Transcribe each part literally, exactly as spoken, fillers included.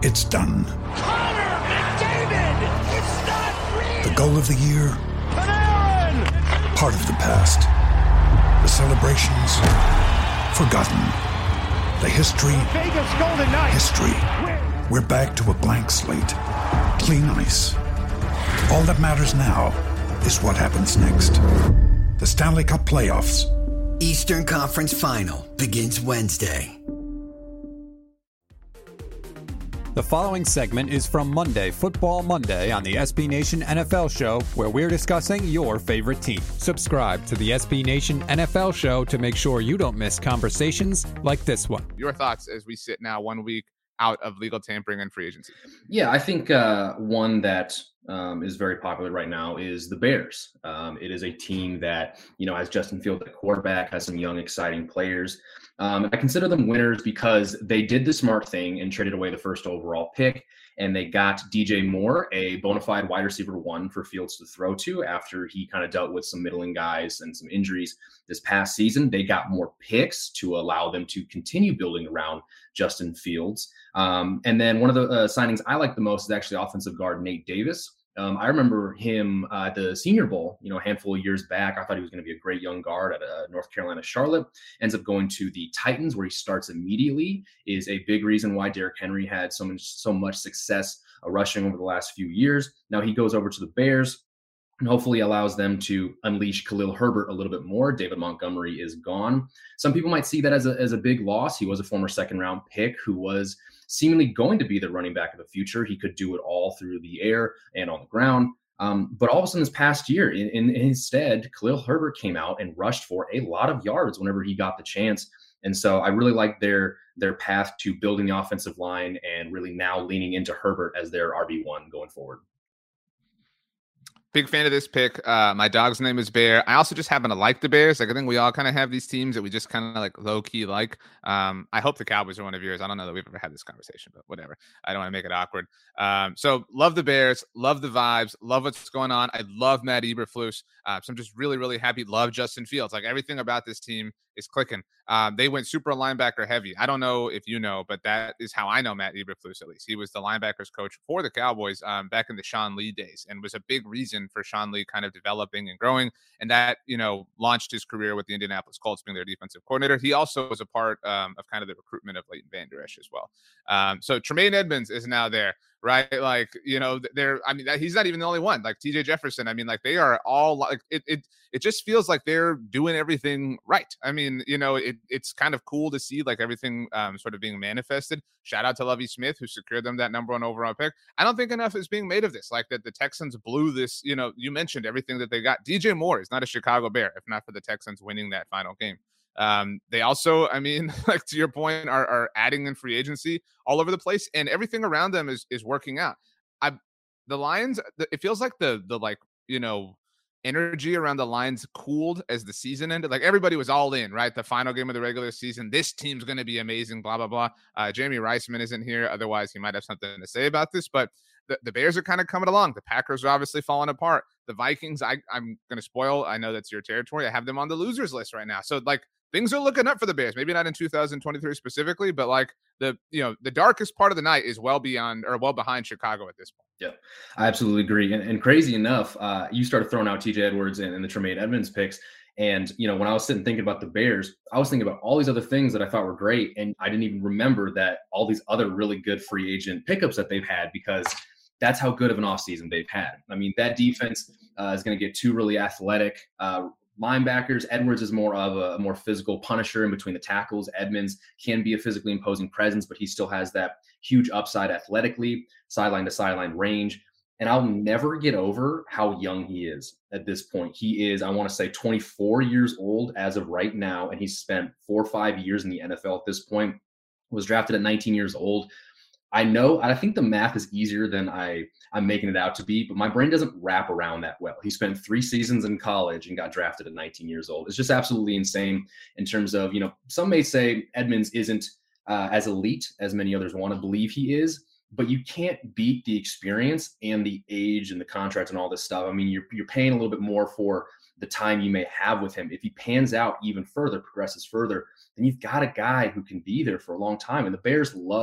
It's done. Connor McDavid! It's not real! The goal of the year? Panarin! Part of the past. The celebrations? Forgotten. The history? Vegas Golden Knights! History. We're back to a blank slate. Clean ice. All that matters now is what happens next. The Stanley Cup Playoffs. Eastern Conference Final begins Wednesday. The following segment is from Monday, Football Monday, on the S B Nation N F L Show, where we're discussing your favorite team. Subscribe to the S B Nation N F L Show to make sure you don't miss conversations like this one. Your thoughts as we sit now one week out of legal tampering and free agency? Yeah, I think uh, one that um, is very popular right now is the Bears. Um, it is a team that, you know, has Justin Fields at quarterback, has some young, exciting players. Um, I consider them winners because they did the smart thing and traded away the first overall pick, and they got D J Moore, a bona fide wide receiver one for Fields to throw to after he kind of dealt with some middling guys and some injuries this past season. They got more picks to allow them to continue building around Justin Fields. Um, and then one of the uh, signings I like the most is actually offensive guard Nate Davis. Um, I remember him uh, at the Senior Bowl, you know, a handful of years back. I thought he was going to be a great young guard at uh, North Carolina Charlotte. Ends up going to the Titans, where he starts immediately. Is a big reason why Derrick Henry had so much so much success uh, rushing over the last few years. Now he goes over to the Bears and hopefully allows them to unleash Khalil Herbert a little bit more. David Montgomery is gone. Some people might see that as a as a big loss. He was a former second round pick who was seemingly going to be the running back of the future. He could do it all through the air and on the ground. Um, but all of a sudden this past year, in, in, instead, Khalil Herbert came out and rushed for a lot of yards whenever he got the chance. And so I really like their their path to building the offensive line and really now leaning into Herbert as their R B one going forward. Big fan of this pick. Uh, my dog's name is Bear. I also just happen to like the Bears. Like, I think we all kind of have these teams that we just kind of like low key like. Um, I hope the Cowboys are one of yours. I don't know that we've ever had this conversation, but whatever. I don't want to make it awkward. Um, so love the Bears, love the vibes, love what's going on. I love Matt Eberflus. Uh, so I'm just really, really happy. Love Justin Fields. Like, everything about this team is clicking. Um, they went super linebacker heavy. I don't know if you know, but that is how I know Matt Eberflus, at least. He was the linebackers coach for the Cowboys um, back in the Sean Lee days, and was a big reason for Sean Lee kind of developing and growing. And that, you know, launched his career with the Indianapolis Colts, being their defensive coordinator. He also was a part um, of kind of the recruitment of Leighton Vander Esch as well. Um, so Tremaine Edmonds is now there. Right. Like, you know, they're, I mean, he's not even the only one. Like T J Jefferson. I mean, like, they are all like, it, it, it just feels like they're doing everything right. I mean, you know, it, it's kind of cool to see like everything um, sort of being manifested. Shout out to Lovie Smith, who secured them that number one overall pick. I don't think enough is being made of this, like that the Texans blew this, you know, you mentioned everything that they got. D J Moore is not a Chicago Bear, if not for the Texans winning that final game. Um, they also, I mean, like to your point, are, are adding in free agency all over the place, and everything around them is is working out. I, the Lions, it feels like the the like you know energy around the Lions cooled as the season ended. Like, everybody was all in, right? The final game of the regular season. This team's going to be amazing. Blah blah blah. Uh, Jamie Reisman isn't here, otherwise he might have something to say about this. But the, the Bears are kind of coming along. The Packers are obviously falling apart. The Vikings, I I'm going to spoil. I know that's your territory. I have them on the losers list right now. So like, things are looking up for the Bears. Maybe not in two thousand twenty-three specifically, but like the, you know, the darkest part of the night is well beyond or well behind Chicago at this point. Yeah, I absolutely agree. And, and crazy enough, uh, you started throwing out T J Edwards and, and the Tremaine Edmonds picks. And, you know, when I was sitting thinking about the Bears, I was thinking about all these other things that I thought were great. And I didn't even remember that all these other really good free agent pickups that they've had, because that's how good of an offseason they've had. I mean, that defense uh, is going to get two really athletic uh, linebackers. Edwards is more of a, a more physical punisher in between the tackles. Edmonds can be a physically imposing presence, but he still has that huge upside athletically, sideline to sideline range. And I'll never get over how young he is at this point. He is, I want to say, twenty-four years old as of right now, and he's spent four or five years in the N F L at this point. Was drafted at nineteen years old. I know, I think the math is easier than I, I'm making it out to be, but my brain doesn't wrap around that well. He spent three seasons in college and got drafted at nineteen years old. It's just absolutely insane in terms of, you know, some may say Edmonds isn't uh, as elite as many others want to believe he is, but you can't beat the experience and the age and the contract and all this stuff. I mean, you're, you're paying a little bit more for the time you may have with him. If he pans out even further, progresses further, then you've got a guy who can be there for a long time. And the Bears love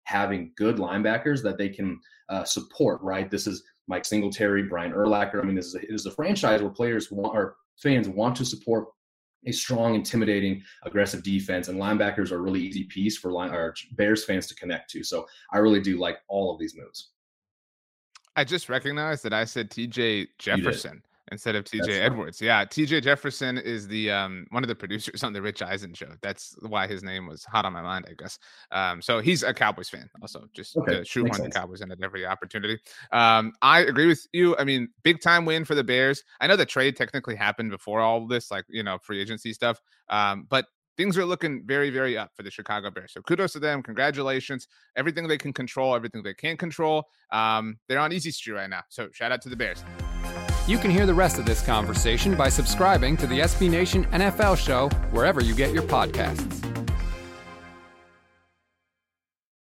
having good linebackers that they can uh, support, right? This is Mike Singletary, Brian Urlacher. I mean, this is a, it is a franchise where players want, or fans want to support a strong, intimidating, aggressive defense, and linebackers are a really easy piece for line, or Bears fans to connect to. So I really do like all of these moves. I just recognized that I said T J Jefferson instead of T J That's Edwards. Fine. Yeah, T J Jefferson is the um, one of the producers on the Rich Eisen show. That's why his name was hot on my mind, I guess. Um, so he's a Cowboys fan, also just okay. to shoehorn the Cowboys in at every opportunity. Um, I agree with you. I mean, big time win for the Bears. I know the trade technically happened before all of this, like, you know, free agency stuff. Um, but things are looking very, very up for the Chicago Bears. So kudos to them. Congratulations. Everything they can control, everything they can't control. Um, they're on easy street right now. So shout out to the Bears. You can hear the rest of this conversation by subscribing to the S B Nation N F L show wherever you get your podcasts.